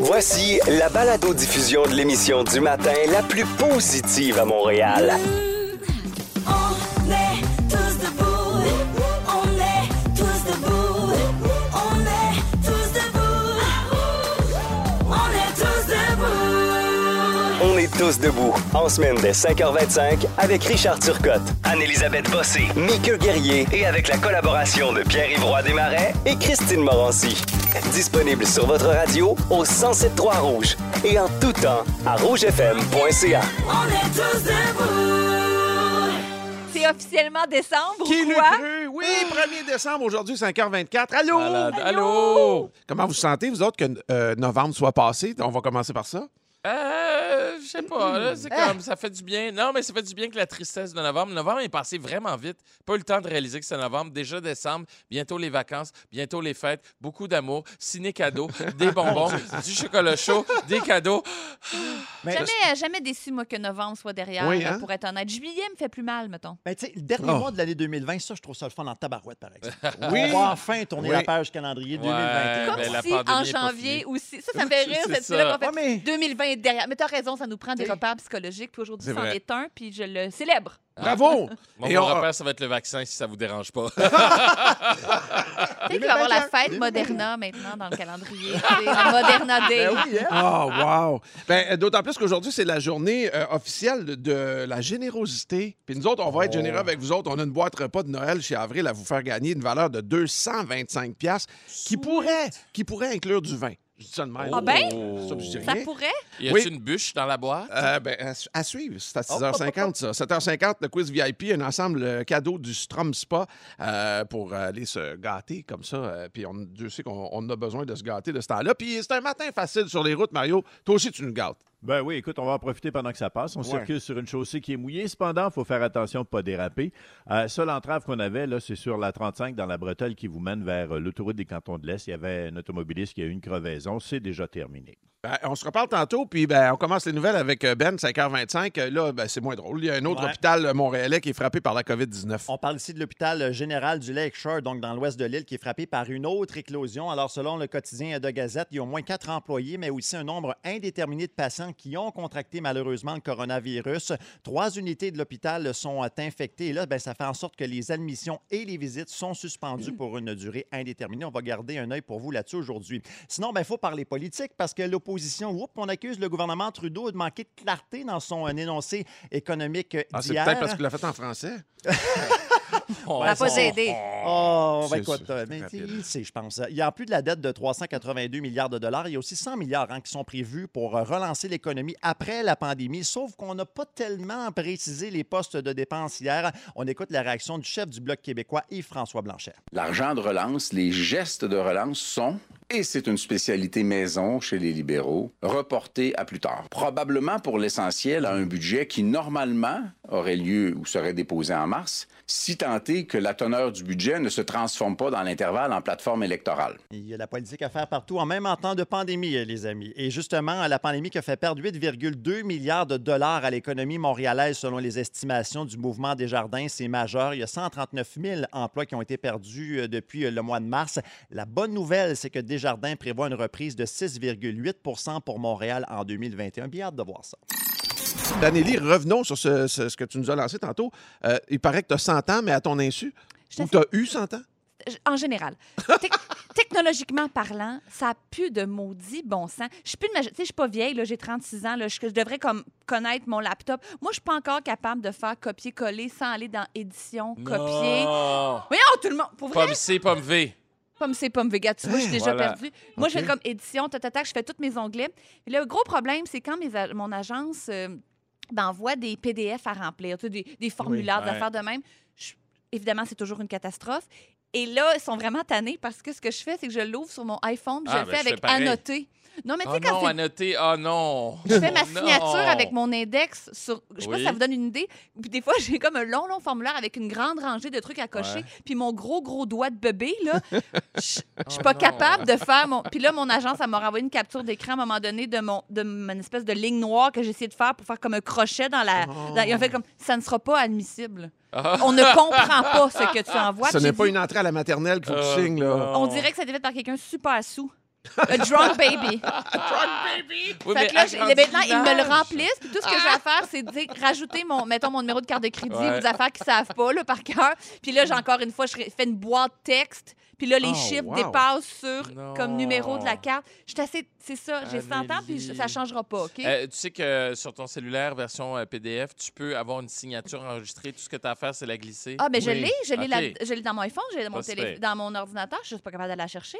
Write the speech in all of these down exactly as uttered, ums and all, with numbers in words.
Voici la balado-diffusion de l'émission du matin la plus positive à Montréal. On est tous debout. On est tous debout. On est tous debout. On est tous debout. On est tous debout. En semaine dès cinq heures vingt-cinq avec Richard Turcotte, Anne-Élisabeth Bossé, Mickey Guerrier et avec la collaboration de Pierre-Yves Roy Desmarais et Christine Morancy. Disponible sur votre radio au cent sept trois Rouge et en tout temps à rouge f m point c a. On est tous debout. C'est officiellement décembre Qui ou l'eût quoi? cru? Oui, premier décembre, aujourd'hui, cinq heures vingt-quatre. Allô? Malade. Allô? Comment vous sentez, vous autres, que euh, novembre soit passé? On va commencer par ça. Euh, je sais pas, là, c'est comme, ça fait du bien. Non, mais ça fait du bien que la tristesse de novembre. Novembre est passé vraiment vite. Pas eu le temps de réaliser que c'est novembre. Déjà décembre, bientôt les vacances, bientôt les fêtes, beaucoup d'amour, ciné-cadeaux, des bonbons, du chocolat chaud, des cadeaux. Jamais, euh, jamais déçu, moi, que novembre soit derrière, Oui, euh, hein? pour être honnête. Juillet me fait plus mal, mettons. Ben, tu sais, le dernier Oh. mois de l'année deux mille vingt, ça, je trouve ça le fun en tabarouette, par exemple. Oui. On va enfin tourner Oui. la page calendrier deux mille vingt et un. Ouais, Comme mais la si, pandémie en est pas janvier finie. aussi. Ça, ça me fait rire, C'est cette ça. là qu'on fait Ouais, mais- deux mille vingt est derrière. Mais t'as raison, ça nous prend des repères psychologiques. Puis aujourd'hui, C'est c'en vrai. est un, puis je le célèbre. Bravo! Mon Et bon on- repère, ça va être le vaccin, si ça vous dérange pas. Peut-être qu'il va y avoir la fête Moderna maintenant dans le calendrier. C'est le Moderna Day. Ben oui, hein? Oh, wow! Ben, euh, d'autant plus qu'aujourd'hui, c'est la journée euh, officielle de, de la générosité. Puis nous autres, on va être Oh. généreux avec vous autres. On a une boîte repas de Noël chez Avril à vous faire gagner une valeur de deux cent vingt-cinq piastres qui pourrait, qui pourrait inclure du vin. Je dis ça de même. Ah ben? Ça, je dis Ça rien. pourrait? Y a-tu Oui. une bûche dans la boîte? Euh, ben, à, su- à suivre, c'est à six heures cinquante, ça. sept heures cinquante, le quiz V I P, un ensemble euh, cadeau du Strom Spa euh, pour aller se gâter comme ça. Euh, puis on, Dieu sait qu'on on a besoin de se gâter de ce temps-là. Puis c'est un matin facile sur les routes, Mario. Toi aussi, tu nous gâtes. Ben oui, écoute, on va en profiter pendant que ça passe. On Ouais. circule sur une chaussée qui est mouillée. Cependant, il faut faire attention de ne pas déraper. Euh, seule entrave qu'on avait, là, c'est sur la trente-cinq dans la bretelle qui vous mène vers euh, l'autoroute des Cantons de l'Est. Il y avait un automobiliste qui a eu une crevaison. C'est déjà terminé. Ben, on se reparle tantôt, puis ben, on commence les nouvelles avec euh, Ben, cinq heures vingt-cinq. Euh, Là, ben, c'est moins drôle. Il y a un autre Ouais. hôpital euh, montréalais qui est frappé par la covid dix-neuf. On parle ici de l'hôpital général du Lakeshore, donc dans l'ouest de l'île, qui est frappé par une autre éclosion. Alors, selon le quotidien de Gazette, il y a au moins quatre employés, mais aussi un nombre indéterminé de patients qui ont contracté malheureusement le coronavirus. Trois unités de l'hôpital sont infectées. Et là, ben, ça fait en sorte que les admissions et les visites sont suspendues pour une durée indéterminée. On va garder un œil pour vous là-dessus aujourd'hui. Sinon, il faut parler politique parce que l'opposition, oups, on accuse le gouvernement Trudeau de manquer de clarté dans son euh, énoncé économique Ah, c'est d'hier. peut-être parce qu'il l'a fait en français. Oh, Ça n'a pas aidé. Oh, ben C'est écoute, ça, euh, c'est mais rapide. il sait, je pense. Il y a en plus de la dette de trois cent quatre-vingt-deux milliards de dollars, il y a aussi cent milliards hein, qui sont prévus pour euh, relancer l'économie après la pandémie, sauf qu'on n'a pas tellement précisé les postes de dépenses hier. On écoute la réaction du chef du Bloc québécois, Yves-François Blanchet. L'argent de relance, les gestes de relance sont, et c'est une spécialité maison chez les libéraux, reportés à plus tard. Probablement pour l'essentiel à un budget qui, normalement, aurait lieu ou serait déposé en mars, si tant est que la teneur du budget ne se transforme pas dans l'intervalle en plateforme électorale. Il y a la politique à faire partout en même temps de pandémie, euh, les amis. Et justement, la pandémie qui a fait perdre huit virgule deux milliards de dollars à l'économie montréalaise selon les estimations du mouvement Desjardins, c'est majeur. Il y a cent trente-neuf mille emplois qui ont été perdus euh, depuis euh, le mois de mars. La bonne nouvelle, c'est que Desjardins prévoit une reprise de six virgule huit pour cent pour Montréal en deux mille vingt et un. Bien hâte de voir ça. Danélie, revenons sur ce, ce- ce que tu nous as lancé tantôt. Euh, il paraît que tu as cent ans, mais à ton insu. Je Ou sais- tu as eu cent ans? En général. Tec- technologiquement parlant, ça a plus de maudit bon sens. Je suis plus de magi- tu sais, je suis pas vieille, là, j'ai trente-six ans, là, je, je devrais comme connaître mon laptop. Moi, je suis pas encore capable de faire copier-coller sans aller dans édition, copier. Non. Voyons, tout le monde. Pour vrai, Pomme C, pomme V. pomme c'est pomme véga, tu vois, je suis déjà Voilà. perdue. Moi, je OK. fais comme édition, tatatac, je fais tous mes onglets. Puis le gros problème, c'est quand mes a- mon agence euh, m'envoie des P D F à remplir, tu sais, des, des formulaires, Oui, des ouais. affaires de même. Je- évidemment, c'est toujours une catastrophe. Et là, ils sont vraiment tannés parce que ce que je fais, c'est que je l'ouvre sur mon iPhone, puis Ah, je le ben, fais je avec fais pareil. annoté. Non, mais tu Oh sais, quand non, c'est à noter. Oh non. je fais ma Oh signature non. avec mon index sur. Je sais pas Oui. si ça vous donne une idée. Puis des fois, j'ai comme un long, long formulaire avec une grande rangée de trucs à cocher. Ouais. Puis mon gros, gros doigt de bébé, là, je je suis Oh pas non. capable de faire mon. Puis là, mon agence, elle m'a renvoyé une capture d'écran à un moment donné de mon de mon espèce de ligne noire que j'ai essayé de faire pour faire comme un crochet dans la. Oh. dans- Ils ont fait comme ça ne sera pas admissible. Ah. On ne comprend pas ce que tu envoies. Ce Puis n'est j'ai pas dit, une entrée à la maternelle qu'il faut que Euh, tu signes, là. non. On dirait que ça a été fait par quelqu'un super sous. Le Drunk Baby. Oui, Fait mais que là, j'ai- agrandis maintenant, ils me le l'image. remplissent. Puis tout ce que j'ai à faire, c'est de dire, rajouter mon, mettons, mon numéro de carte de crédit Ouais. aux affaires qu'ils savent pas, là, par cœur. Puis là, j'ai encore une fois, je fais une boîte texte. Puis là, les Oh, chiffres wow. dépassent sur Non. comme numéro de la carte. Je suis assez. C'est ça, j'ai cent ans, puis Amélie. ça changera pas, OK? Euh, tu sais que sur ton cellulaire, version euh, P D F, tu peux avoir une signature enregistrée. Tout ce que tu as à faire, c'est la glisser. Ah, mais je oui. l'ai, je l'ai OK. là- je l'ai dans mon iPhone, je l'ai dans mon, Pas si télé- pire. dans mon ordinateur, je suis juste pas capable d'aller la chercher.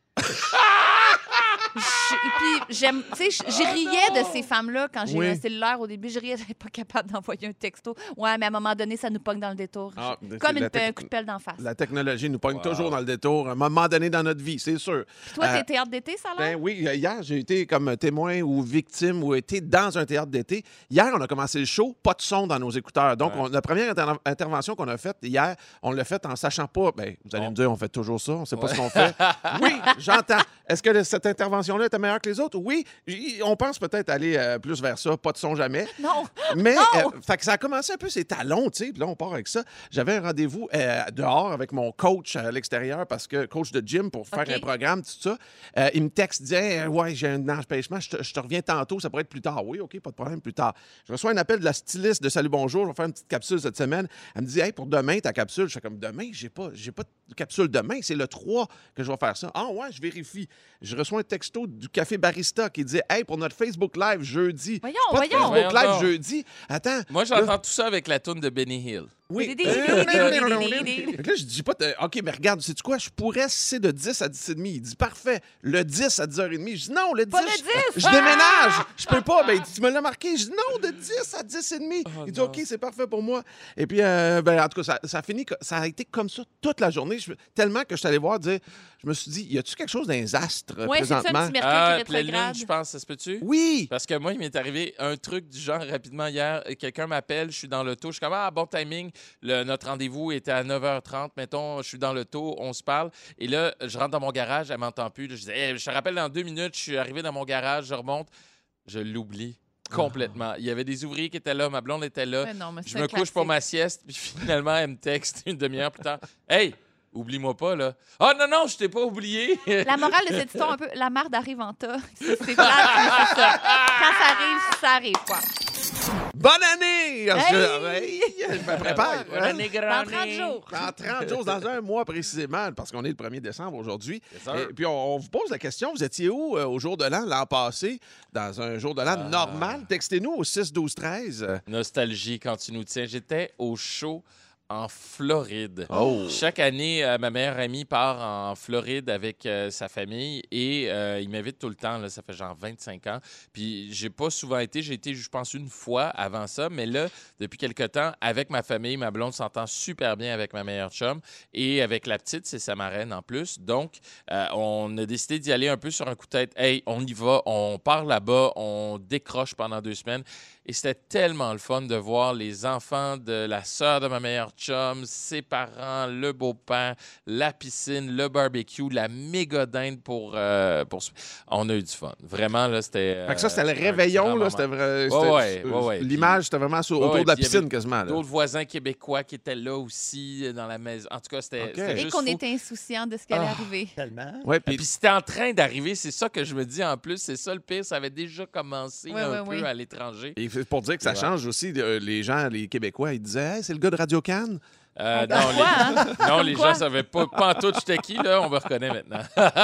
Je- Et puis, j'aime, tu sais, je je riais de ces femmes-là quand j'ai Oui. eu un cellulaire au début. Je riais, j'étais pas capable d'envoyer un texto. Ouais, mais à un moment donné, ça nous pogne dans le détour. Ah, Je- c'est Comme la une, tec- un coup de pelle d'en face. La technologie nous pogne Wow. toujours dans le détour à un moment donné dans notre vie, c'est sûr. Puis toi, Euh, t'es théâtre d'été, ça a l'air? Ben oui, euh, hier, j'ai été comme témoin ou victime ou été dans un théâtre d'été. Hier, on a commencé le show, pas de son dans nos écouteurs. Donc, Ouais. on- la première inter- intervention qu'on a faite hier, on l'a faite en sachant pas. Ben, vous allez On- me dire, on fait toujours ça, on sait pas ce qu'on fait. Oui, j'entends. Est-ce que le- cette intervention-là était meilleure que les autres? Oui. J- On pense peut-être aller euh, plus vers ça, pas de son jamais. Non! Mais Non! euh, fait que ça a commencé un peu ses talons, tu sais. Puis là, on part avec ça. J'avais un rendez-vous euh, dehors avec mon coach à l'extérieur parce que coach de gym pour faire OK. un programme, tout ça. Euh, il me texte, disait ouais, j'ai un empêchement, je te, je te reviens tantôt, ça pourrait être plus tard. Oui, OK, pas de problème, plus tard. Je reçois un appel de la styliste de Salut Bonjour, je vais faire une petite capsule cette semaine. Elle me dit hey, pour demain, ta capsule. Je fais comme demain, j'ai pas, j'ai pas de capsule demain, c'est le trois que je vais faire ça. Ah ouais, je vérifie. Je reçois un texto du Café Barista qui dit hey, pour notre Facebook Live jeudi. Voyons, Pas de voyons. Facebook Voyons Live donc. jeudi. Attends. Moi, j'entends tout ça avec la toune de Benny Hill. Oui. Didi, Euh, didi, didi, didi. Fait que là, je dis pas, t- OK, mais regarde, sais-tu quoi? Je pourrais, si c'est de dix à dix et demi. Il dit, parfait. Le dix à dix heures trente. Je dis, non, le dix. Pas le je- dix! Je, déménage. Je peux pas. Ben, il dit, tu me l'as marqué. Je dis, non, de dix à dix et demi. Oh il dit, non. OK, c'est parfait pour moi. Et puis, euh, ben, en tout cas, ça, ça a fini, co- ça a été comme ça toute la journée. Je- tellement que je suis allé voir dire, je me suis dit, y a-tu quelque chose dans les astres Ouais, c'est ça, un présentement? petit mercure Ah, qui pleine lune, rétrograde. je pense, ça se peut-tu? Oui. Parce que moi, il m'est arrivé un truc du genre rapidement hier. Quelqu'un m'appelle, je suis dans l'auto. Je suis comme, ah, bon timing. Le, notre rendez-vous était à neuf heures trente. Mettons, je suis dans l'auto, on se parle. Et là, je rentre dans mon garage, elle m'entend plus. Là, je dis, Hey, je te rappelle dans deux minutes, je suis arrivé dans mon garage, je remonte. Je l'oublie complètement. Il y avait des ouvriers qui étaient là, ma blonde était là. Ouais, non, mais c'est Je un me couche pour classique. ma sieste, puis finalement, elle me texte une demi-heure plus tard. Hey! Oublie-moi pas, là. Ah non, non, je t'ai pas oublié. La morale de cette histoire, un peu, la marde arrive en tas. C'est c'est plate, mais c'est ça. Quand ça arrive, ça arrive, quoi. Bonne année! Je, Hey! Hey, je me prépare. Bonne année, Dans grande trente année. jours. Dans trente jours, dans un mois précisément, parce qu'on est le premier décembre aujourd'hui. Yes, sir. Et puis, on, on vous pose la question, vous étiez où euh, au jour de l'an, l'an passé, dans un jour de l'an Ah. normal? Textez-nous au six douze treize. Nostalgie quand tu nous tiens. J'étais au show en Floride. Oh! Chaque année, euh, ma meilleure amie part en Floride avec euh, sa famille et euh, il m'invite tout le temps. Là, ça fait genre vingt-cinq ans. Puis j'ai pas souvent été. J'ai été, je pense, une fois avant ça. Mais là, depuis quelque temps, avec ma famille, ma blonde s'entend super bien avec ma meilleure chum. Et avec la petite, c'est sa marraine en plus. Donc, euh, on a décidé d'y aller un peu sur un coup de tête. Hey, on y va, on part là-bas, on décroche pendant deux semaines. Et c'était tellement le fun de voir les enfants de la sœur de ma meilleure chum, ses parents, le beau-père, la piscine, le barbecue, la méga dinde pour, euh, pour... On a eu du fun. Vraiment, là, c'était... Fait que ça, c'était euh, le un réveillon, grand là. moment. C'était vrai. Ouais, c'était- ouais, ouais, ouais. L'image, c'était vraiment sur- Ouais, autour de la puis il y avait piscine, quasiment. là. D'autres voisins québécois qui étaient là aussi, euh, dans la maison. En tout cas, c'était OK. c'était Et juste qu'on fou. était insouciants de ce qui allait Ah. arriver. Tellement. Ouais, Et puis puis c'était en train d'arriver, c'est ça que je me dis en plus, c'est ça le pire, ça avait déjà commencé Ouais, un ouais, peu ouais. à l'étranger. et c'est pour dire que ça Ouais. change aussi. euh, les gens, les Québécois, ils disaient hey, c'est le gars de Radio Cannes. Euh, Comme non, quoi, les, hein? non, Comme les quoi? gens savaient pas, pas en tout j'étais qui, là, on me reconnaît maintenant.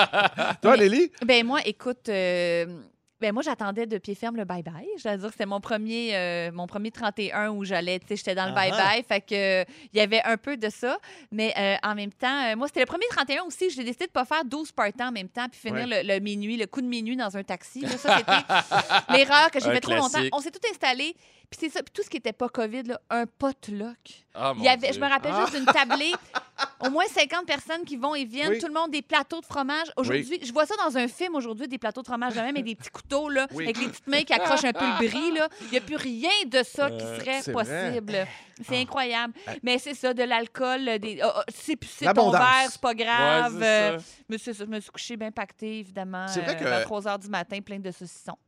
Toi, Mais- Lélie? Ben moi, écoute, euh, ben moi j'attendais de pied ferme le bye bye. Je dois dire que c'était mon premier, euh, mon premier trente et un où j'allais, tu sais, j'étais dans le Ah bye bye, fait que euh, il y avait un peu de ça. Mais euh, en même temps, euh, moi c'était le premier trente et un aussi. J'ai décidé de pas faire douze partants en même temps puis finir le, le minuit, le coup de minuit dans un taxi. Là. Ça c'était l'erreur que j'ai Un fait trop longtemps. classique. On s'est tout installé. Puis c'est ça, puis tout ce qui était pas COVID, là, un potluck. Ah, Il mon y avait, Dieu. je me rappelle Ah. juste d'une tablée, au moins cinquante personnes qui vont et viennent, Oui. tout le monde des plateaux de fromage. Aujourd'hui, je vois ça dans un film aujourd'hui, des plateaux de fromage de même avec des petits couteaux, là, Oui. avec les petites mains qui accrochent un peu le bris. là. Il n'y a plus rien de ça qui Euh, serait c'est vrai. possible. C'est incroyable. Mais c'est ça, de l'alcool, des... oh, oh, c'est c'est ton L'abondance. verre, c'est pas grave. Ouais, c'est Euh, ça. mais c'est ça, je me suis couchée bien pactée, évidemment, C'est vrai euh, que- vers trois heures du matin, plein de saucissons.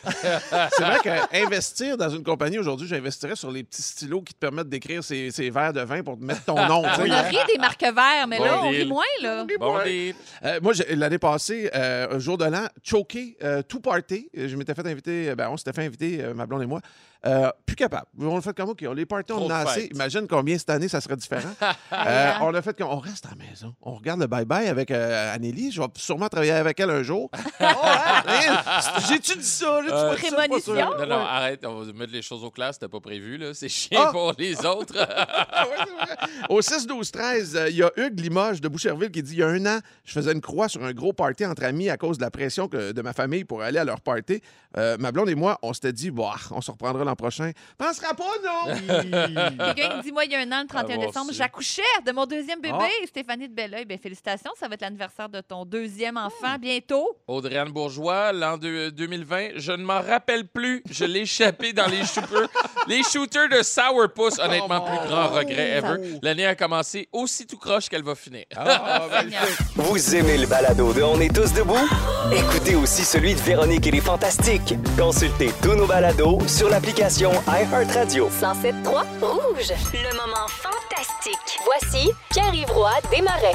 C'est vrai qu'investir dans une compagnie aujourd'hui, j'investirais sur les petits stylos qui te permettent d'écrire ces, ces verres de vin pour te mettre ton nom. tu sais. On a ri des marques verts, mais Bon là, on deal. rit moins, là. Bon, Ouais. des... Euh, moi, j'ai- l'année passée, euh, un jour de l'an, choqué, euh, tout party. Je m'étais fait inviter, euh, ben, on s'était fait inviter, euh, ma blonde et moi. Euh, plus capable. On le fait comme OK. Les parties, on Trop en a de assez. fêtes. Imagine combien cette année, ça serait différent. Euh, on a fait comme on reste à la maison. On regarde le bye-bye avec euh, Anneli. Je vais sûrement travailler avec elle un jour. Oh, hein? J'ai-tu dit ça? J'ai-tu Euh, pas dit ça? Je suis pas sûr. Prémonition? Non, non, arrête, on va mettre les choses au clair, c'était pas prévu, là. C'est chiant Ah! pour les autres. Ah ouais, c'est vrai. Au six douze treize, euh, il y a Hugues Limoges de Boucherville qui dit il y a un an, je faisais une croix sur un gros party entre amis à cause de la pression que, de ma famille pour aller à leur party. Euh, ma blonde et moi, on s'était dit, bah, on se reprendra l'an prochain. Pensera pas, non? Quelqu'un qui dit, moi, il y a un an, le trente et un Ah, bon, décembre, c'est- j'accouchais de mon deuxième bébé, Ah. Stéphanie de Belleuil. Bien, félicitations, ça va être l'anniversaire de ton deuxième enfant bientôt. Audrey-Anne Bourgeois, l'an deux- deux mille vingt, je ne m'en rappelle plus. Je l'ai échappé dans les shooters. Les shooters de Sourpuss, honnêtement, plus grand regret ever. L'année a commencé aussi tout croche qu'elle va finir. Ah, ben, Vous aimez le balado de On est tous debout? Écoutez aussi celui de Véronique et les Fantastiques. Consultez tous nos balados sur l'application iHeartRadio. cent sept trois Rouge. Le moment fantastique. Voici Pierre-Yves Roy Desmarais.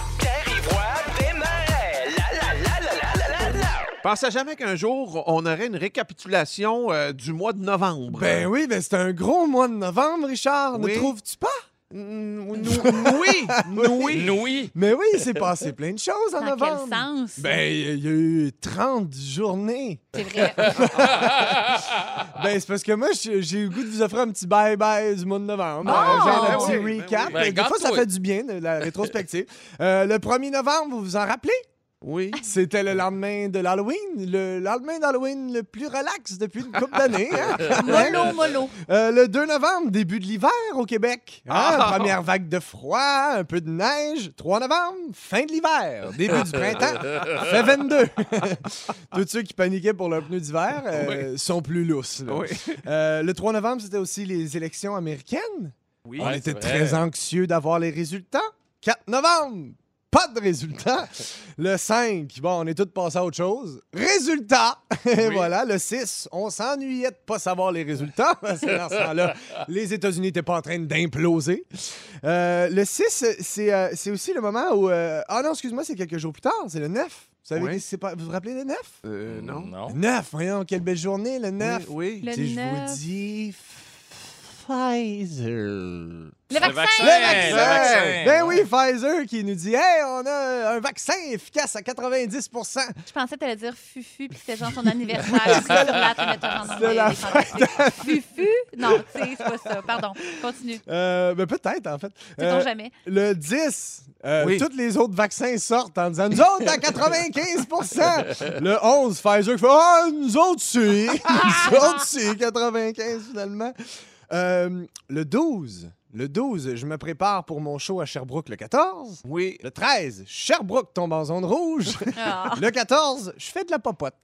Pensais jamais qu'un jour, on aurait une récapitulation euh, du mois de novembre. Ben oui, ben c'est un gros mois de novembre, Richard. Oui. Ne trouves-tu pas? Mm, nou- oui, oui. Nouilles. Mais oui, il s'est passé plein de choses en Dans quel novembre. sens? Ben, il y a eu trente journées. C'est vrai. Ben, c'est parce que moi, j'ai j'ai eu le goût de vous offrir un petit bye-bye du mois de novembre. Oh! Euh, genre un Ben petit oui, ben recap. oui. Ben, Des fois, ça gâte-toi. fait du bien, de la rétrospective. Euh, le premier novembre, vous vous en rappelez? Oui. C'était le lendemain de l'Halloween. Le lendemain d'Halloween le plus relax depuis une couple d'années. Hein? Mollo, mollo. Euh, le deux novembre, début de l'hiver au Québec. Hein? Ah! Première vague de froid, un peu de neige. trois novembre, fin de l'hiver. Début du printemps, fait vingt-deux. Tous ceux qui paniquaient pour leurs pneus d'hiver euh, sont plus lousses. là. Oui. Euh, le trois novembre, c'était aussi les élections américaines. Oui. On Ouais, était c'est vrai. très anxieux d'avoir les résultats. quatre novembre, pas de résultats. Le cinq, bon, on est tous passés à autre chose. Résultats! Et voilà, le six, on s'ennuyait de pas savoir les résultats. Parce que dans ce temps-là, les États-Unis n'étaient pas en train d'imploser. Euh, le six, c'est euh, c'est aussi le moment où... euh, Ah non, excuse-moi, c'est quelques jours plus tard. C'est le neuf. Vous savez, Oui. c'est pas... vous vous rappelez le neuf? Euh, non. Non. Le neuf, voyons, quelle belle journée, le neuf. Oui. oui. Le Si je neuf. vous dis... Pfizer. Le Le vaccin! vaccin! Le vaccin! Le vaccin! Ben oui, Pfizer qui nous dit « Hey, on a un vaccin efficace à quatre-vingt-dix pour cent. Je pensais que t'allais dire Fufu, puis c'était genre son anniversaire. C'est sur la metteur en C'est la des fantastiques. Fufu? Non, tu sais, c'est pas ça. Pardon, continue. Euh, ben peut-être, en fait. Sait-on Euh, jamais? le dix, euh, Oui. tous les autres vaccins sortent en disant « Nous autres, à quatre-vingt-quinze pour cent. » Le onze, Pfizer qui fait « Ah, nous autres, c'est. Nous autres, c'est quatre-vingt-quinze finalement. Euh, le douze, le douze, je me prépare pour mon show à Sherbrooke le quatorze. Oui. Le treize, Sherbrooke tombe en zone rouge. Ah. Le quatorze, je fais de la popote.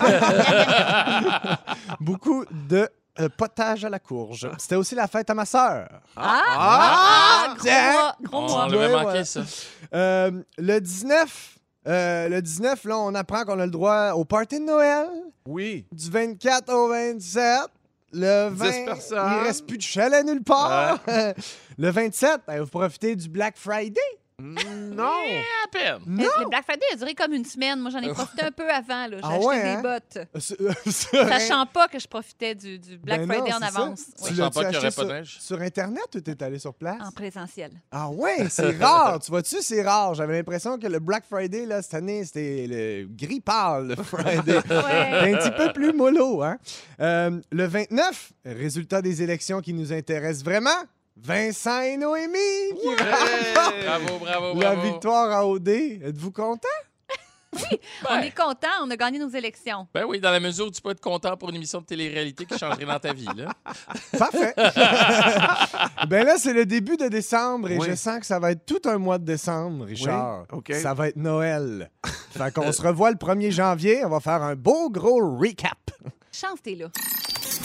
Beaucoup de euh, potage à la courge. C'était aussi la fête à ma sœur. Ah! Ah! Ah, gros tiens! mois, gros On mois. l'avait Ouais, manqué, ouais. ça. Euh, le dix-neuf, euh, le dix-neuf, là, on apprend qu'on a le droit au party de Noël. Oui. Du vingt-quatre au vingt-sept. Le vingt, personnes. il reste plus de chalet nulle part. Le vingt-sept, ben, vous profitez du Black Friday. Non. À peine. Le le Black Friday a duré comme une semaine. Moi, j'en ai profité un peu avant. J'ai Ah acheté ouais, des hein? bottes. Euh, Sachant pas que je profitais du, du Black Ben non, Friday en c'est ça. avance. Tu Oui. Sachant l'as-tu pas qu'il y aurait acheté pas de sur- neige. Sur Internet ou t'es allé sur place? En présentiel. Ah ouais, c'est rare. Tu vois-tu, c'est rare. J'avais l'impression que le Black Friday, là, cette année, c'était le gris pâle, le Friday. Ouais. Un petit peu plus mollo, hein? Euh, le vingt-neuf, résultat des élections qui nous intéressent vraiment, Vincent et Noémie qui remportent Bravo, bravo, la bravo. victoire à O D. Êtes-vous content? On est content, on a gagné nos élections. Ben oui, dans la mesure où tu peux être content pour une émission de télé-réalité qui changerait dans ta vie. Là. Parfait. Ben là, c'est le début de décembre et Oui. je sens que ça va être tout un mois de décembre, Richard. Oui, OK. Ça va être Noël. Fait qu'on se revoit le premier janvier. On va faire un beau gros recap. Chance, t'es là.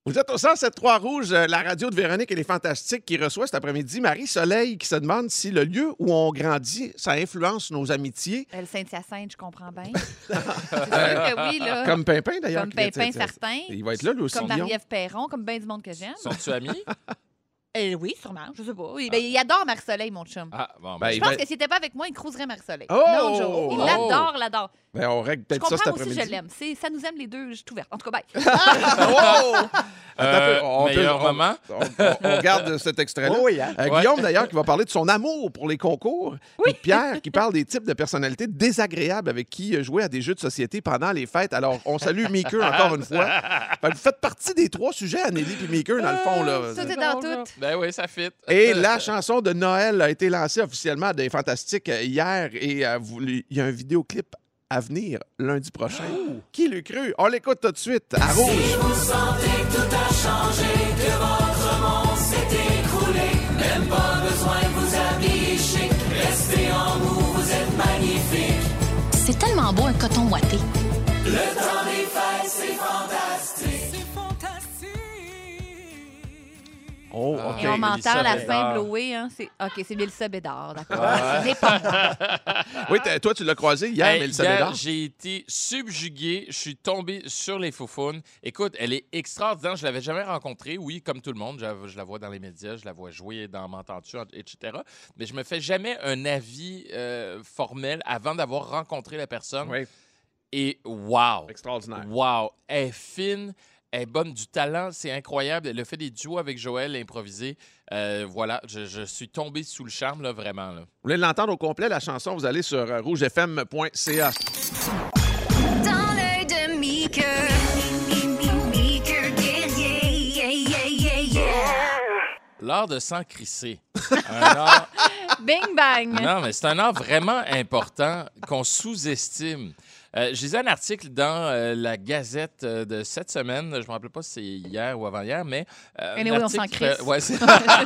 Vous êtes au cent sept trois Rouge, euh, la radio de Véronique et les Fantastiques qui reçoit cet après-midi Marie-Soleil qui se demande si le lieu où on grandit, ça influence nos amitiés. Euh, Le Saint-Hyacinthe, je comprends bien. C'est sûr que oui, là. Comme Pimpin, d'ailleurs. Comme qui- Pimpin, tu- tu- certain. Il va être là, lui aussi. Comme Guillaume. Marie-Ève Perron, comme bien du monde que j'aime. Sont-tu amis? Euh, oui, sûrement, je sais pas. Oui, ben, il adore Marie-Soleil, mon chum. Ah, bon, Ben, Je il pense va- que s'il n'était pas avec moi, il cruiserait Marie-Soleil. Oh! No joke. Il Oh! l'adore, l'adore. Ben, on règle Je peut-être ça cet comprends aussi, je après-midi. l'aime. C'est- Ça nous aime les deux, je suis ouverte. En tout cas, bye. Oh! Attends un Euh, peu, on, peut- meilleur on- moment? on- on- on garde cet extrait-là. Oh oui, hein? Euh, Ouais. Guillaume, d'ailleurs, qui va parler de son amour pour les concours. Oui. Pierre, qui parle des types de personnalités désagréables avec qui jouer à des jeux de société pendant les fêtes. Alors, on salue Meeker encore une fois. Fait que vous faites partie des trois sujets, Anneli et Meeker, dans le fond. Là. Tout est dans tout. Ben oui, ça fit. Et la chanson de Noël a été lancée officiellement des Fantastiques euh, hier et euh, vous- il y a un vidéoclip à venir lundi prochain. Qui l'eût cru? On l'écoute tout de suite à Rouge. Vous sentez que tout a changé, que votre monde s'est écroulé. Même pas besoin de vous habiller chic. Restez en vous, vous êtes magnifique. C'est tellement beau un coton ouaté. Le temps des fêtes, c'est fantastique. C'est fantastique. Oh, Ah. OK. Et on m'entend à la Mélissa fin Bédard. blower. Hein? C'est... OK, c'est Mélissa Bédard, d'accord. Ah. Ce n'est pas moi. Oui, t'as- toi, tu l'as croisé hier, Hey, Mélissa hier, Bédard. j'ai été subjugué. Je suis tombé sur les foufounes. Écoute, elle est extraordinaire. Je l'avais jamais rencontrée. Oui, comme tout le monde, je, je la vois dans les médias, je la vois jouer dans M'entends-tu, et cetera. Mais je me fais jamais un avis euh, formel avant d'avoir rencontré la personne. Oui, Et wow! extraordinaire. Wow! Elle est fine, elle est bonne du talent, c'est incroyable. Elle a fait des duos avec Joël improvisés. Euh, voilà, je, je suis tombé sous le charme, là, vraiment. Là. Vous voulez l'entendre au complet, la chanson, vous allez sur euh, rouge f m point c a. Dans l'œil de Meeker, Meeker guerrier, yeah, yeah, yeah, yeah. L'art de s'en crisser. Un art... Bing bang. Non, mais c'est un art vraiment important qu'on sous-estime. Euh, j'ai lu un article dans euh, la Gazette euh, de cette semaine. Je ne me rappelle pas si c'est hier ou avant-hier, mais. Euh, un Anyway, on article s'en qui crisse. fait- ouais, c'est-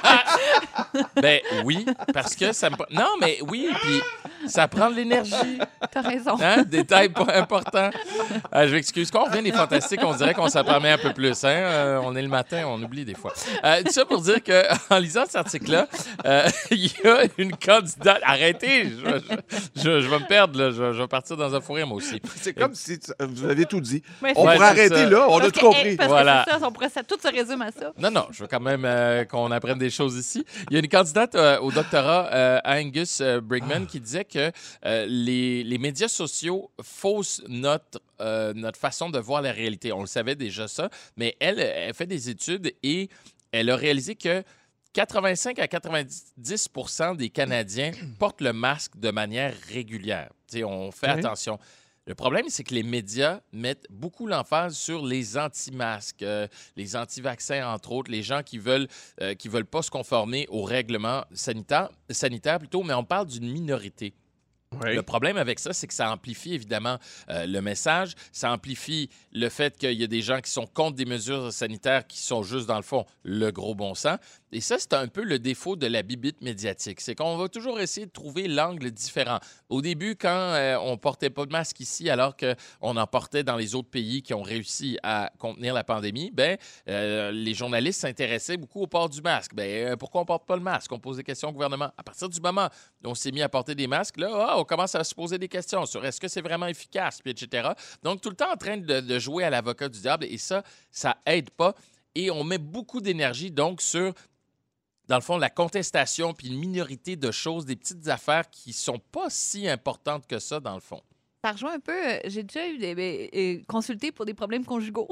ben oui, parce que ça me. Non, mais oui, puis ça prend de l'énergie. T'as raison. Hein? Détail pas important. Euh, je m'excuse. Quand on revient des Fantastiques, on dirait qu'on s'en permet un peu plus. Hein? Euh, on est le matin, on oublie des fois. Euh, tout ça pour dire qu'en lisant cet article-là, euh, il y a une candidate. Arrêtez, je, je, je- je vais me perdre. Là. Je, je vais partir dans un fourré, moi aussi. C'est comme si tu- vous avez tout dit. Ouais, On c'est- pourrait Ouais, c'est arrêter ça. là, on a Parce tout que- compris. Parce Voilà. que c'est ça, on pourrait, ça- tout se résume à ça. Non, non, je veux quand même euh, qu'on apprenne des choses ici. Il y a une candidate euh, au doctorat, euh, Angus euh, Brigman, qui disait que euh, les, les médias sociaux faussent notre, euh, notre façon de voir la réalité. On le savait déjà ça, mais elle, elle fait des études et elle a réalisé que quatre-vingt-cinq à quatre-vingt-dix pour cent des Canadiens portent le masque de manière régulière. Tu sais, on fait Oui. attention. Le problème, c'est que les médias mettent beaucoup l'emphase sur les anti-masques, euh, les anti-vaccins, entre autres, les gens qui veulent, euh, qui veulent pas se conformer aux règlements sanitaires, sanitaires plutôt, mais on parle d'une minorité. Oui. Le problème avec ça, c'est que ça amplifie évidemment euh, le message, ça amplifie le fait qu'il y a des gens qui sont contre des mesures sanitaires qui sont juste, dans le fond, le gros bon sens. Et ça, c'est un peu le défaut de la bibite médiatique. C'est qu'on va toujours essayer de trouver l'angle différent. Au début, quand euh, on portait pas de masque ici, alors qu'on en portait dans les autres pays qui ont réussi à contenir la pandémie, ben, euh, les journalistes s'intéressaient beaucoup au port du masque. Ben, euh, pourquoi on porte pas le masque? On pose des questions au gouvernement. À partir du moment où on s'est mis à porter des masques, là, ah, on commence à se poser des questions sur est-ce que c'est vraiment efficace, puis et cetera. Donc, tout le temps en train de, de jouer à l'avocat du diable, et ça, ça aide pas. Et on met beaucoup d'énergie, donc, sur dans le fond, la contestation puis une minorité de choses, des petites affaires qui sont pas si importantes que ça, dans le fond. Ça rejoint un peu. euh, J'ai déjà eu des, ben, euh, consulté pour des problèmes conjugaux.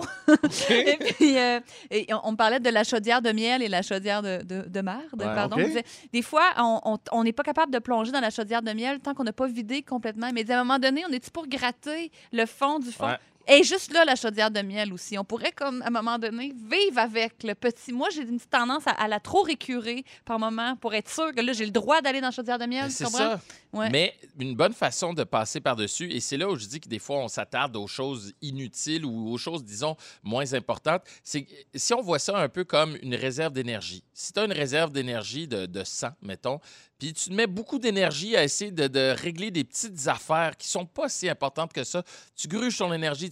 et puis, euh, et on, on me parlait de la chaudière de miel et la chaudière de, de, de merde. Ouais, pardon. OK. On disait, des fois, on- on on n'est pas capable de plonger dans la chaudière de miel tant qu'on n'a pas vidé complètement. Mais à un moment donné, on est-tu pour gratter le fond du fond? Ouais. Et juste là, la chaudière de miel aussi. On pourrait, comme à un moment donné, vivre avec le petit. Moi, j'ai une petite tendance à, à la trop récurer par moment pour être sûr que là, j'ai le droit d'aller dans la chaudière de miel. Ben, tu c'est comprends? ça. Ouais. Mais une bonne façon de passer par-dessus, et c'est là où je dis que des fois, on s'attarde aux choses inutiles ou aux choses, disons, moins importantes, c'est que si on voit ça un peu comme une réserve d'énergie. Si tu as une réserve d'énergie de, de sang, mettons, puis tu mets beaucoup d'énergie à essayer de, de régler des petites affaires qui sont pas si importantes que ça, tu gruges ton énergie,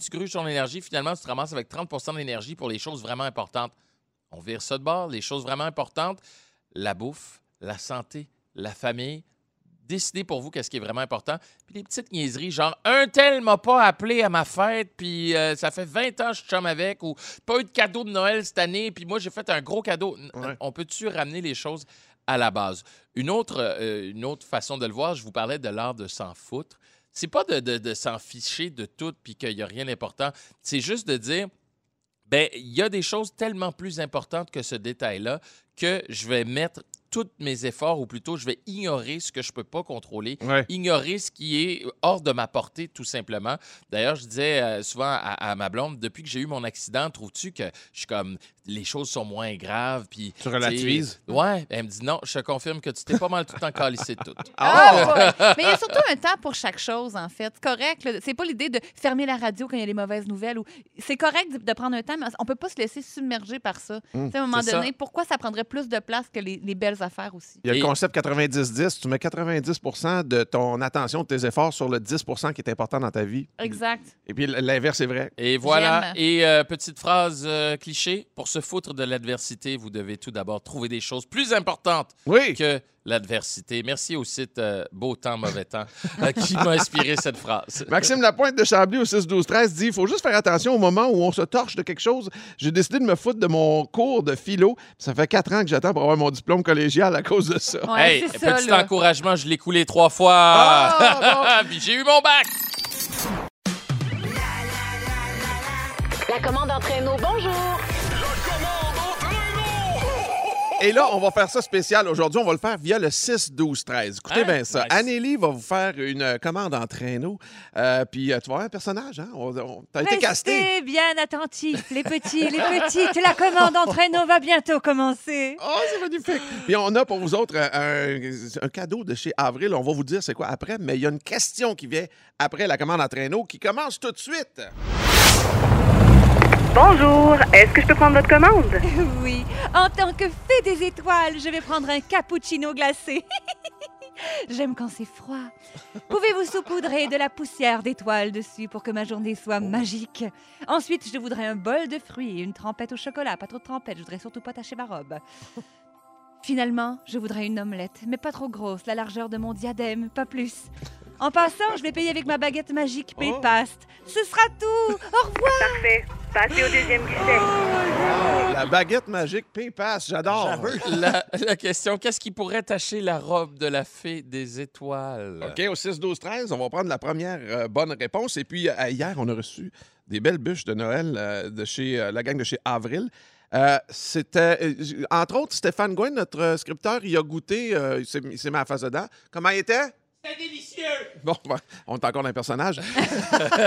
tu gruges ton énergie, finalement, tu te ramasses avec trente pour cent d'énergie pour les choses vraiment importantes. On vire ça de bord, les choses vraiment importantes, la bouffe, la santé, la famille. Décidez pour vous qu'est-ce qui est vraiment important. Puis des petites niaiseries, genre « un tel m'a pas appelé à ma fête, puis euh, ça fait vingt ans que je chum avec » ou « pas eu de cadeau de Noël cette année, puis moi, j'ai fait un gros cadeau. Ouais. » On peut-tu ramener les choses à la base? Une autre, euh, une autre façon de le voir, je vous parlais de l'art de s'en foutre. C'est pas de, de, de s'en ficher de tout puis qu'il n'y a rien d'important. C'est juste de dire, ben il y a des choses tellement plus importantes que ce détail-là que je vais mettre tous mes efforts, ou plutôt, je vais ignorer ce que je ne peux pas contrôler, ouais. ignorer ce qui est hors de ma portée, tout simplement. D'ailleurs, je disais euh, souvent à, à ma blonde, depuis que j'ai eu mon accident, trouves-tu que je suis comme, les choses sont moins graves? Puis, tu relativises? Ouais. Elle me dit, non, je te confirme que tu t'es pas mal tout le temps calissé de tout. Ah, ouais. Mais il y a surtout un temps pour chaque chose, en fait. C'est correct. Là. C'est pas l'idée de fermer la radio quand il y a des mauvaises nouvelles. Ou... C'est correct de, de prendre un temps, mais on peut pas se laisser submerger par ça. Mmh. À un moment donné, ça. Pourquoi ça prendrait plus de place que les, les belles affaires aussi? Il y a le concept quatre-vingt-dix dix. Tu mets quatre-vingt-dix pour cent de ton attention, de tes efforts sur le dix pour cent qui est important dans ta vie. Exact. Et puis l'inverse est vrai. Et voilà. J'aime. Et euh, petite phrase euh, cliché, pour se foutre de l'adversité, vous devez tout d'abord trouver des choses plus importantes oui. que l'adversité. Merci au site euh, Beau temps, mauvais temps euh, qui m'a inspiré cette phrase. Maxime Lapointe de Chambly au six douze treize dit « Il faut juste faire attention au moment où on se torche de quelque chose. J'ai décidé de me foutre de mon cours de philo. Ça fait quatre ans que j'attends pour avoir mon diplôme collégial à cause de ça. Ouais, » Hey, c'est petit ça, encouragement, je l'ai coulé trois fois. Ah, bon. Puis j'ai eu mon bac. La commande entraîneau, bonjour. Et là, on va faire ça spécial. Aujourd'hui, on va le faire via le six douze treize. Écoutez hein? bien ça. Nice. Annélie va vous faire une commande en traîneau. Euh, puis euh, tu vas avoir un personnage, hein? On, on, t'as été casté. Restez bien attentifs, les petits, les petites. La commande en traîneau va bientôt commencer. Oh, c'est magnifique. Puis on a pour vous autres un, un cadeau de chez Avril. On va vous dire c'est quoi après, mais il y a une question qui vient après la commande en traîneau qui commence tout de suite. Bonjour, est-ce que je peux prendre votre commande? Oui, en tant que fée des étoiles, je vais prendre un cappuccino glacé. J'aime quand c'est froid. Pouvez-vous saupoudrer de la poussière d'étoiles dessus pour que ma journée soit magique? Ensuite, je voudrais un bol de fruits et une trempette au chocolat. Pas trop de trempette, je voudrais surtout pas tacher ma robe. Finalement, je voudrais une omelette, mais pas trop grosse, la largeur de mon diadème, pas plus. En passant, je vais payer avec ma baguette magique Paypast. Ce sera tout. Au revoir. Parfait. Passez au deuxième guichet. Oh, la baguette magique Paypass, j'adore. La, la question, qu'est-ce qui pourrait tacher la robe de la fée des étoiles? OK, au six douze treize, on va prendre la première euh, bonne réponse. Et puis, euh, hier, on a reçu des belles bûches de Noël euh, de chez euh, la gang de chez Avril. Euh, c'était, euh, entre autres, Stéphane Gouin, notre euh, scripteur, il a goûté, euh, il s'est mis à la face dedans. Comment il était? C'est délicieux! Bon, ben, on est encore dans un personnage. Fait que,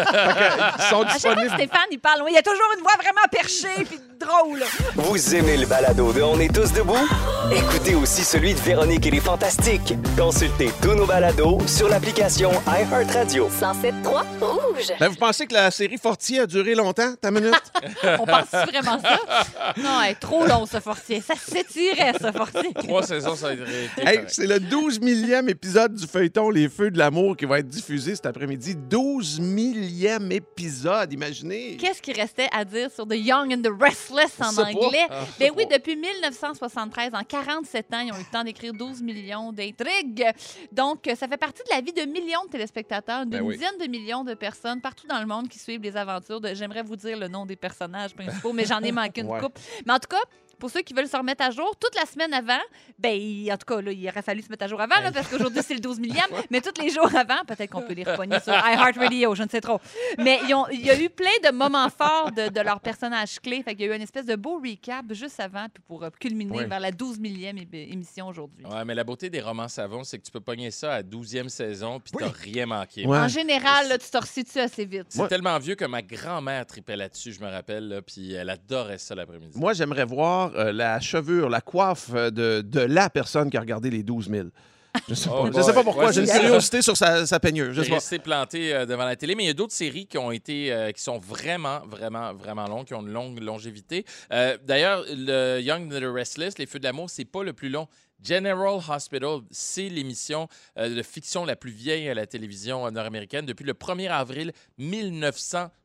ils sont à chaque fois que Stéphane, il parle, il y a toujours une voix vraiment perchée puis drôle. Vous aimez le balado de On est tous debout? Écoutez aussi celui de Véronique et les Fantastiques. Consultez tous nos balados sur l'application iHeartRadio. cent sept trois Rouge. Ben, vous pensez que la série Fortier a duré longtemps? Ta minute? On pense vraiment ça? Non, elle est trop long, ce Fortier. Ça s'étirait, ce Fortier. Trois saisons, ça a été hey, c'est le douze millième épisode du feuilleton Les Feux de l'amour qui va être diffusé cet après-midi. douze millième épisode, imaginez! Qu'est-ce qui restait à dire sur The Young and the Restless en anglais? Ah, ben oui, depuis mille neuf cent soixante-treize, en quarante-sept ans, ils ont eu le temps d'écrire douze millions d'intrigues. Donc, ça fait partie de la vie de millions de téléspectateurs, d'une ben oui. dizaine de millions de personnes partout dans le monde qui suivent les aventures de... J'aimerais vous dire le nom des personnages principaux, mais j'en ai manqué une ouais. couple. Mais en tout cas, pour ceux qui veulent se remettre à jour, toute la semaine avant, ben, en tout cas, là, il aurait fallu se mettre à jour avant, là, parce qu'aujourd'hui, c'est le douze millième, mais tous les jours avant, peut-être qu'on peut les repogner sur iHeartRadio, je ne sais trop. Mais ils ont, il y a eu plein de moments forts de, de leurs personnages clés. Fait qu'il y a eu une espèce de beau recap juste avant, puis pour culminer oui. vers la douze millième é- émission aujourd'hui. Ouais, mais la beauté des romans savons, c'est que tu peux pogner ça à douzième saison, puis oui. t'as rien manqué. Ouais. En général, là, tu te resitues assez vite. C'est ouais. tellement vieux que ma grand-mère tripait là-dessus, je me rappelle, là, puis elle adorait ça l'après-midi. Moi, j'aimerais voir euh, la cheveux, la coiffe de, de la personne qui a regardé les douze mille. Je ne sais, oh, sais pas pourquoi. Ouais, J'ai une curiosité sur sa, sa peigneuse. Je sais resté planté euh, devant la télé, mais il y a d'autres séries qui ont été, euh, qui sont vraiment, vraiment, vraiment longues, qui ont une longue longévité. Euh, d'ailleurs, le Young and the Restless, Les Feux de l'amour, c'est pas le plus long. General Hospital, c'est l'émission euh, de fiction la plus vieille à la télévision nord-américaine depuis le premier avril mille neuf cent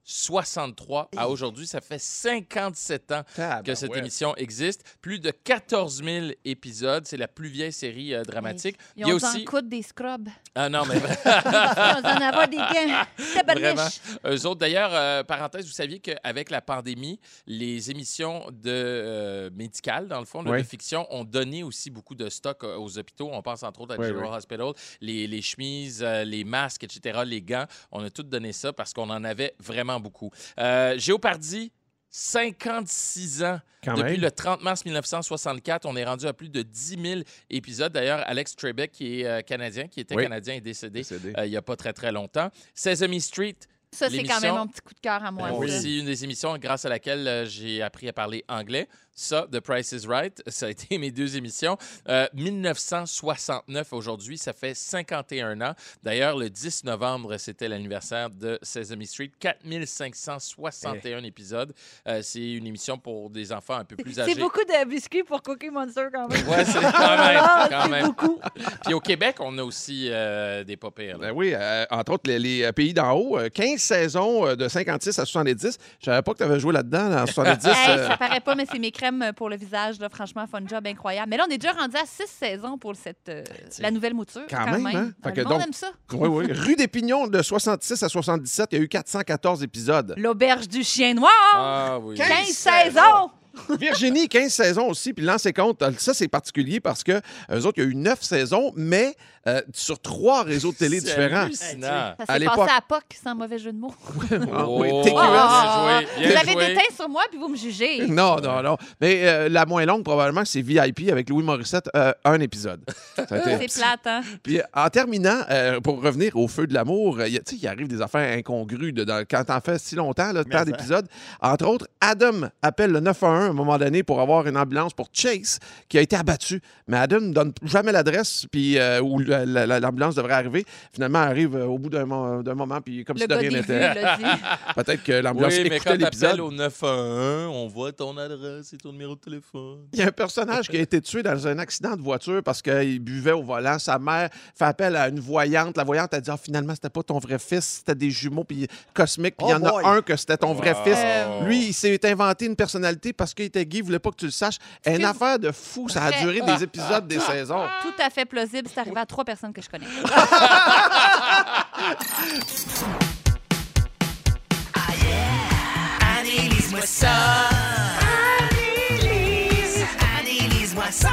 soixante-trois à aujourd'hui. Ça fait cinquante-sept ans Ah, que ben cette ouais. émission existe. Plus de quatorze mille épisodes. C'est la plus vieille série euh, dramatique. Ils Il y a ont aussi... en coude des scrubs. Ah non, mais Ils ont en avoir des gains. vraiment. Tabarnouche. Eux autres, d'ailleurs, euh, parenthèse, vous saviez qu'avec la pandémie, les émissions de euh, médicales, dans le fond, de, Oui. de fiction, ont donné aussi beaucoup de stock euh, aux hôpitaux. On pense entre autres à Oui, General oui. Hospital, les, les chemises, euh, les masques, et cetera, les gants. On a tout donné ça parce qu'on en avait vraiment beaucoup. Euh, Géopardy, cinquante-six ans. Quand Depuis même. le trente mars mille neuf cent soixante-quatre, on est rendu à plus de dix mille épisodes. D'ailleurs, Alex Trebek, qui est euh, canadien, qui était Oui. canadien, est décédé, Décédé. euh, il n'y a pas très, très longtemps. Sesame Street, Ça, c'est quand même l'émission- mon petit coup de cœur à moi. moi ça. aussi, une des émissions grâce à laquelle euh, j'ai appris à parler anglais. Ça, The Price is Right, ça a été mes deux émissions. Euh, mille neuf cent soixante-neuf aujourd'hui, ça fait cinquante et un ans. D'ailleurs, le dix novembre, c'était l'anniversaire de Sesame Street. quatre mille cinq cent soixante et un épisodes. Euh, c'est une émission pour des enfants un peu plus âgés. C'est beaucoup de biscuits pour Cookie Monster quand même. Ouais, c'est quand même. Ah, quand c'est même. beaucoup. Puis au Québec, on a aussi euh, des pas pires, là. Ben oui, euh, entre autres, les, les, euh, pays d'en haut, euh, quinze saisons euh, de cinquante-six à soixante-dix. Je savais pas que tu avais joué là-dedans, dans soixante-dix. Hey, euh, ça paraît pas, mais c'est mes crèmes pour le visage. Là, franchement, fun job incroyable. Mais là, on est déjà rendu à six saisons pour cette, euh, la nouvelle mouture. Quand même, hein? Euh, Fait que le monde donc- aime ça. Oui, oui. Rue des Pignons, de soixante-six à soixante-dix-sept, il y a eu quatre cent quatorze épisodes. L'auberge du chien noir. Ah oui. quinze saisons. Virginie, quinze saisons aussi. Puis Lancez compte, ça, c'est particulier parce que eux autres, il y a eu neuf saisons, mais euh, sur trois réseaux de télé C'est différents. hallucinant. Ça À s'est l'époque- passé à P O C, sans mauvais jeu de mots. Ah oui, Oh, T Q S. Ah, bien joué, bien vous avez joué. des teintes sur moi, puis vous me jugez. Non, non, non. Mais euh, la moins longue, probablement, c'est V I P avec Louis Morissette, euh, un épisode. Ça a été- C'est plate, hein? Puis en terminant, euh, pour revenir au feu de l'amour, euh, y a- tu sais, il arrive des affaires incongrues de- dans- quand t'en fais si longtemps, là, tant ça. d'épisodes. Entre autres, Adam appelle le neuf un un à un moment donné pour avoir une ambulance pour Chase qui a été abattu. Mais Adam ne donne jamais l'adresse puis euh, où la- la- la- l'ambulance devrait arriver. Finalement, elle arrive euh, au bout d'un mo- d'un moment, puis comme Le si de gars rien des vues, n'était. l'a dit. Peut-être que l'ambulance Oui, mais écoutait quand l'épisode. t'appelles au neuf un un, on voit ton adresse et ton numéro de téléphone. Il y a un personnage qui a été tué dans un accident de voiture parce qu'il buvait au volant. Sa mère fait appel à une voyante. La voyante a dit ah, finalement, c'était pas ton vrai fils, c'était des jumeaux puis cosmiques. Puis il y Oh en boy. a un que c'était ton vrai Wow. fils. Euh, Lui, il s'est inventé une personnalité parce qu'il était gay, il voulait pas que tu le saches. Une C'est affaire de fou. Ça a vrai. duré des épisodes, des saisons. Tout à fait plausible. C'est arrivé à trois personnes que je connais. Analyse-moi ça. Analyse, analyse-moi ça.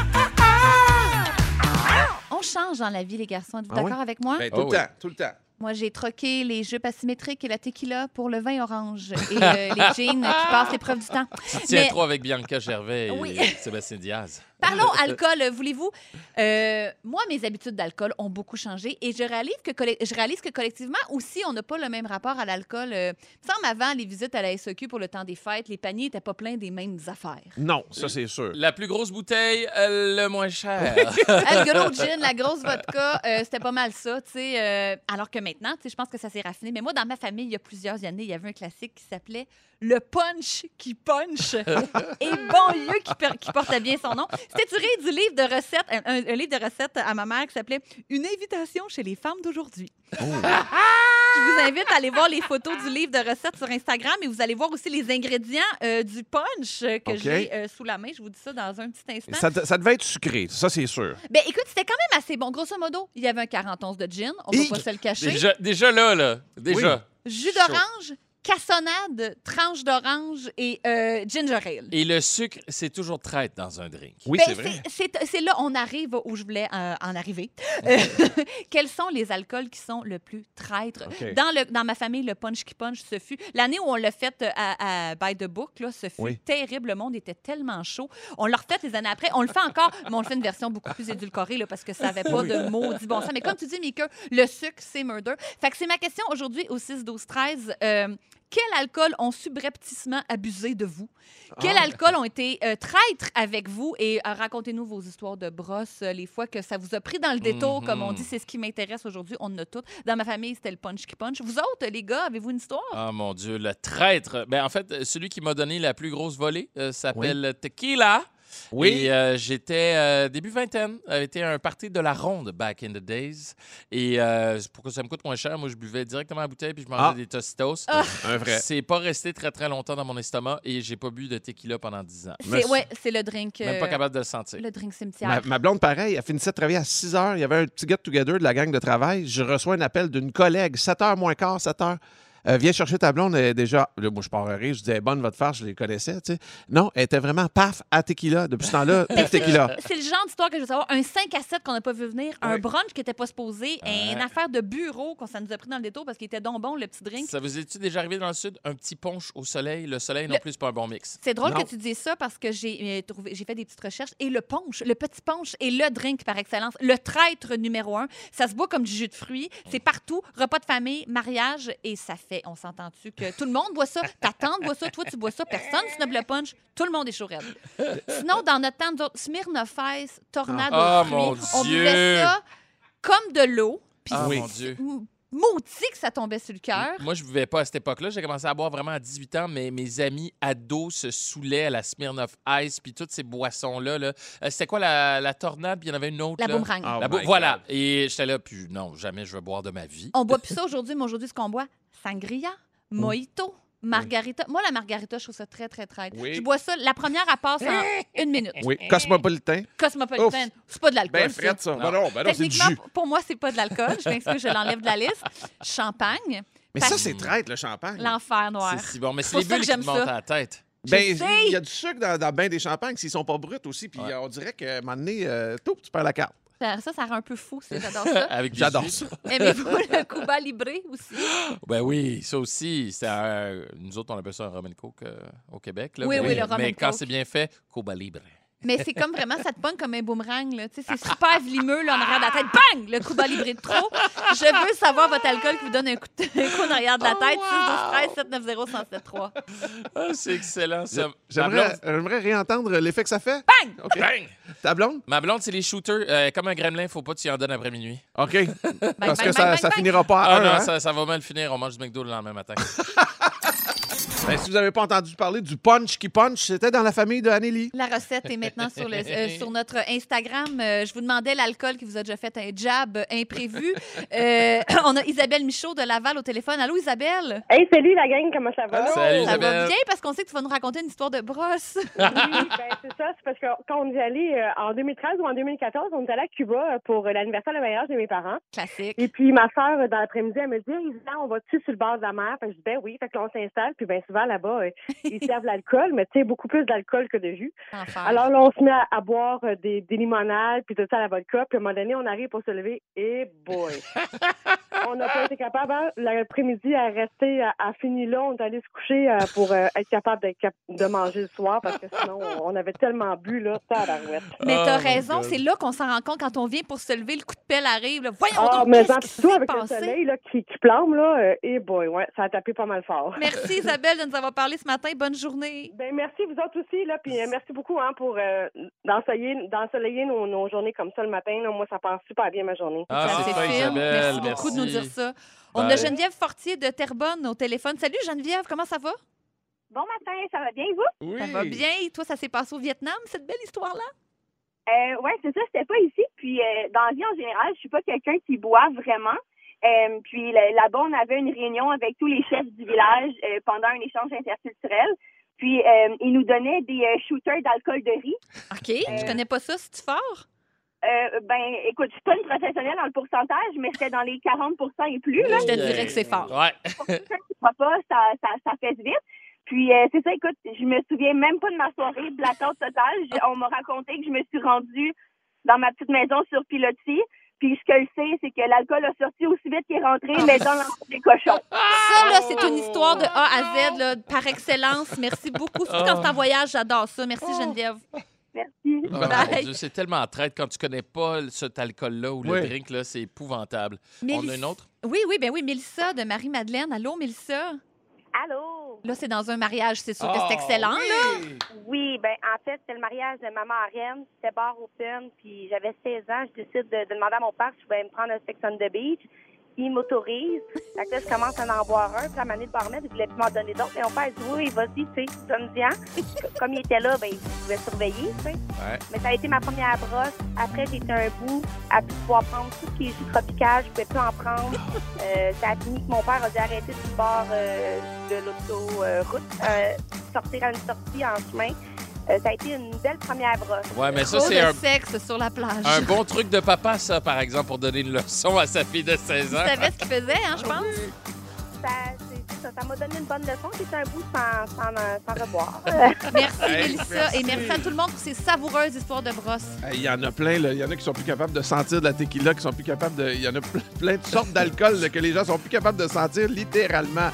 On change dans la vie, les garçons. Êtes-vous Ah oui? d'accord avec moi? Ben, tout Oh le oui. temps, tout le temps. Moi, j'ai troqué les jupes asymétriques et la tequila pour le vin orange et euh, les jeans qui passent l'épreuve du temps. Tiens, Mais- trop avec Bianca Gervais et Oui. Sébastien Diaz. Parlons alcool, voulez-vous? Euh, moi, mes habitudes d'alcool ont beaucoup changé et je réalise que, colle- je réalise que collectivement aussi, on n'a pas le même rapport à l'alcool. Euh, il me semble avant les visites à la S E Q pour le temps des fêtes, les paniers n'étaient pas pleins des mêmes affaires. Non, ça, c'est sûr. La plus grosse bouteille, euh, le moins cher. Ah, le gros gin, la grosse vodka, euh, c'était pas mal ça, tu sais. euh, alors que maintenant, tu sais, je pense que ça s'est raffiné. Mais moi, dans ma famille, il y a plusieurs années, il y avait un classique qui s'appelait le punch qui punch. Et bon Dieu qui, per- qui portait bien son nom. C'était tiré du livre de recettes, un, un- un livre de recettes à ma mère qui s'appelait Une invitation chez les femmes d'aujourd'hui. Je vous invite à aller voir les photos du livre de recettes sur Instagram et vous allez voir aussi les ingrédients euh, du punch euh, que OK. j'ai euh, sous la main. Je vous dis ça dans un petit instant. Ça, de- ça devait être sucré, ça, c'est sûr. Ben écoute, c'était quand même assez bon. Grosso modo, il y avait un quarante onces de gin, on ne Hi! va pas se le cacher. déjà, déjà là, là. Déjà. Jus d'orange, cassonade, tranche d'orange et euh, ginger ale. Et le sucre, c'est toujours traite dans un drink. Oui, Ben, c'est vrai. c'est- C'est c'est là on arrive où je voulais euh, en arriver. Euh, quels sont les alcools qui sont le plus traîtres? OK. Dans, le, dans ma famille, le punch qui punch, ce fut... L'année où on l'a fait euh, à, à By the Book, là, ce fut Oui. terrible. Le monde était tellement chaud. On l'a refait les années après. On le fait encore, mais on le fait une version beaucoup plus édulcorée là, parce que ça n'avait pas de maudit bon sens. Mais comme tu dis, Mika, le sucre, c'est murder. Fait que c'est ma question aujourd'hui au six douze treize. Euh, quel alcool ont subrepticement abusé de vous? Quel Ah. alcool ont été euh, traîtres avec vous? Et euh, racontez-nous vos histoires de brosse, euh, les fois que ça vous a pris dans le détour, Mhm. comme on dit. C'est ce qui m'intéresse aujourd'hui. On en a toutes. Dans ma famille, c'était le punch qui punch. Vous autres, les gars, avez-vous une histoire? Ah, mon Dieu, le traître. Ben, en fait, celui qui m'a donné la plus grosse volée euh, s'appelle Tequila. Oui. Et euh, j'étais euh, début vingtaine. Ça avait été un party de la ronde back in the days. Et euh, pour que ça me coûte moins cher, moi, je buvais directement à la bouteille puis je mangeais Ah. des Tostitos. Ah. Un vrai. C'est pas resté très, très longtemps dans mon estomac et j'ai pas bu de tequila pendant dix ans. C'est, ouais, c'est le drink. Même pas euh, capable de le sentir. Le drink cimetière. Ma, ma blonde, pareil, elle finissait de travailler à six heures. Il y avait un petit get-together de la gang de travail. Je reçois un appel d'une collègue, sept heures moins quart, sept heures. Euh, viens chercher ta blonde, elle est déjà. Là, moi, je pars à rire. Je disais, bonne votre farce, je les connaissais. Tu sais. Non, elle était vraiment paf à tequila. Depuis ce temps-là, plus de tequila. C'est le genre d'histoire que je veux savoir. Un cinq à sept qu'on n'a pas vu venir, un Ouais. brunch qui n'était pas supposé, Ouais. une affaire de bureau qu'on ça nous a pris dans le détour parce qu'il était donc bon, le petit drink. Ça vous est-tu déjà arrivé dans le sud? Un petit punch au soleil? Le soleil, non Le- plus, c'est pas un bon mix. C'est drôle Non. que tu dises ça parce que j'ai euh, trouvé, j'ai fait des petites recherches et le punch, le petit punch est le drink par excellence, le traître numéro un. Ça se boit comme du jus de fruits, c'est partout, repas de famille, mariage et ça fait, on s'entend-tu que tout le monde boit ça, ta tante boit ça, toi tu bois ça, personne snob le punch, tout le monde est chaud raide. Sinon, dans notre temps, nous autres, Smirnoff Ice, tornade Ah, aux fruits, mon on Dieu! buvait ça comme de l'eau. Puis Ah, Oui. mon Dieu. m- maudit que ça tombait sur le cœur. Moi, je ne buvais pas à cette époque-là. J'ai commencé à boire vraiment à dix-huit ans, mais mes amis ados se saoulaient à la Smirnoff Ice puis toutes ces boissons-là. Là. Euh, C'était quoi la, la tornade? Puis il y en avait une autre. La là. boomerang. Oh La bo- my voilà. God. Et j'étais là, puis non, jamais je veux boire de ma vie. On boit plus ça aujourd'hui, mais aujourd'hui, ce qu'on boit, sangria, mojito, margarita. Moi, la margarita, je trouve ça très, très traite. Oui. Je bois ça, la première, elle passe en une minute. Oui, cosmopolitain. Cosmopolitan, c'est pas de l'alcool, Ben, ça. frette, ça. Non. Ben non, ben non, c'est du Techniquement, jus. pour moi, c'est pas de l'alcool. Je m'excuse, je l'enlève de la liste. Champagne, Mais Parce- ça, c'est traître, le champagne. l'enfer noir. C'est si bon. Mais C'est c'est pour les ça que bulles qui j'aime te montent ça. à la tête. Ben, sais. il y a du sucre dans, dans bien des champagnes s'ils sont pas bruts aussi. Puis Ouais. euh, on dirait qu'à un moment donné, euh, tout, tu perds la carte. Ça, ça, ça rend un peu fou. c'est- J'adore ça. Avec du J'adore jus. ça. Aimez-vous le Cuba Libre aussi? Ben oui, ça aussi. C'est un- nous autres, on appelle ça un rum and coke euh, au Québec. Là. Oui, mais oui, le rum Mais and quand coke. c'est bien fait, Cuba Libre. Mais c'est comme vraiment, ça te pogne comme un boomerang. Là. Tu sais, c'est super vlimeux là, en arrière de la tête. Bang! Le Cuba Libre de trop. Je veux savoir votre alcool qui vous donne un coup, de, un coup en arrière de la Oh, tête. wow! six un deux treize sept neuf zéro un sept trois. Ah, c'est excellent, ça. Ma J'aimerais blonde- j'aimerais réentendre l'effet que ça fait. Bang! OK. Bang! Ta blonde? Ma blonde, c'est les shooters. Euh, comme un gremlin, faut pas que tu y en donnes après minuit. OK. Parce bang, que bang, ça, bang, ça bang. finira pas à Ah un, non, hein? ça, ça va mal finir. On mange du McDo le lendemain matin. Ben, si vous n'avez pas entendu parler du punch qui punch, c'était dans la famille de Anneli. La recette est maintenant sur, le, euh, sur notre Instagram. Euh, je vous demandais l'alcool qui vous a déjà fait un jab imprévu. Euh, on a Isabelle Michaud de Laval au téléphone. Allô, Isabelle? Hey, salut la gang, comment ça va? Allô? Salut, Ça va Isabelle. bien parce qu'on sait que tu vas nous raconter une histoire de brosse. Oui, ben c'est ça. C'est parce que quand on est allé euh, en deux mille treize ou en deux mille quatorze, on est allé à Cuba euh, pour euh, l'anniversaire de mariage de mes parents. Classique. Et puis ma soeur, dans l'après-midi, elle me dit hey, Isabelle, on va-tu sur le bord de la mer? Fait que je dis ben oui. Fait que là, on s'installe. Puis bien souvent là-bas, euh, ils servent l'alcool, mais tu sais, beaucoup plus d'alcool que de jus. Enfer. Alors là, on se met à, à boire euh, des, des limonades, puis tout ça à la vodka. Puis à un moment donné, on arrive pour se lever. Et boy! On n'a pas été capable, hein, l'après-midi, à rester à, à fini là. On est allé se coucher euh, pour euh, être capable d'être cap- de manger le soir parce que sinon, on, on avait tellement bu, là, ça à la rouette. Mais Oh t'as my raison, God. c'est là qu'on s'en rend compte quand on vient pour se lever, le coup de pelle arrive. Là. Voyons Ah, donc, mais qu'est-ce en qui tout s'est avec le passé? soleil là, qui, qui plombe, là, euh, et boy, ouais, ça a tapé pas mal fort. Merci Isabelle de nous avoir parlé ce matin. Bonne journée. Ben merci vous autres aussi là, puis euh, merci beaucoup hein pour euh, d'ensoleiller, d'ensoleiller nos, nos journées comme ça le matin. Là. Moi, ça passe super bien ma journée. Ah, Ça, c'est c'est fin, fine. Isabelle. Merci beaucoup de nous dire ça. On a Bye. Geneviève Fortier de Terrebonne au téléphone. Salut Geneviève, comment ça va? Bon matin, ça va bien, vous? Oui. Ça va bien. Toi, ça s'est passé au Vietnam, cette belle histoire-là? Euh, ouais, c'est ça, c'était pas ici. Puis euh, dans la vie en général, je suis pas quelqu'un qui boit vraiment. Euh, puis là- là-bas, on avait une réunion avec tous les chefs du village euh, pendant un échange interculturel. Puis euh, ils nous donnaient des euh, shooters d'alcool de riz. OK. Je connais pas ça. C'est-tu fort? Euh, ben, écoute, je suis pas une professionnelle dans le pourcentage, mais c'était dans les quarante pour cent et plus. Là. Je te dirais que c'est fort. Ouais. Pour quelqu'un qui boit pas, ça, ça, ça fait vite. Puis euh, c'est ça, écoute, je me souviens même pas de ma soirée, blackout total. J'ai- On m'a raconté que je me suis rendue dans ma petite maison sur pilotis. Puis ce que je sais, c'est que l'alcool a sorti aussi vite qu'il est rentré, mais dans l'entrée des cochons. Ça, là, c'est une histoire de A à Z, là, par excellence. Merci beaucoup. Surtout quand c'est en voyage, j'adore ça. Merci, Geneviève. Merci. Oh, Bye. mon Dieu, c'est tellement traite quand tu connais pas cet alcool-là ou Oui. le drink, là, c'est épouvantable. On Méliss- a une autre? Oui, oui, ben oui, Mélissa de Marie-Madeleine. Allô, Mélissa? Allô? Là, c'est dans un mariage, c'est sûr que Ah, c'est excellent, là. oui. Oui, ben en fait, c'est le mariage de maman à Rennes. C'était bar open, puis j'avais seize ans. Je décide de, de demander à mon père si je pouvais me prendre un section de beach. il m'autorise. Fait que là, je commence à en boire un. Puis à un moment donné, le barman, il voulait plus m'en donner d'autres. Mais mon père dit, oui, vas-y, tu sais, donne-y-en. Comme il était là, ben, il pouvait surveiller, tu sais. Ouais. Mais ça a été ma première brosse. Après, j'ai été un bout à plus pouvoir prendre tout ce qui est jus tropical. Je pouvais plus en prendre. Euh, ça a fini que mon père a dû arrêter du bord euh, de l'autoroute, euh, sortir à une sortie en chemin. Euh, ça a été une belle première brosse. Ouais, mais ça, Trop c'est de un, sexe sur la plage. un bon truc de papa, ça, par exemple, pour donner une leçon à sa fille de seize ans. Tu savais ce qu'il faisait, hein, je pense? Ça, c'est, ça, ça m'a donné une bonne leçon. C'était un bout sans, sans, sans revoir. Merci, Hey, Mélissa. merci. Et merci à tout le monde pour ces savoureuses histoires de brosse. Il y en a plein, là. Il y en a qui sont plus capables de sentir de la tequila, qui sont plus capables de. Il y en a ple- plein de sortes d'alcool là, que les gens sont plus capables de sentir littéralement.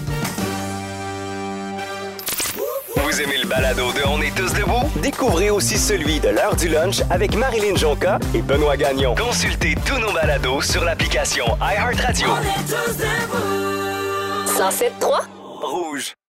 Vous aimez le balado de On est tous debout? Découvrez aussi celui de l'heure du lunch avec Marilyn Jonca et Benoît Gagnon. Consultez tous nos balados sur l'application iHeartRadio. cent sept trois Rouge.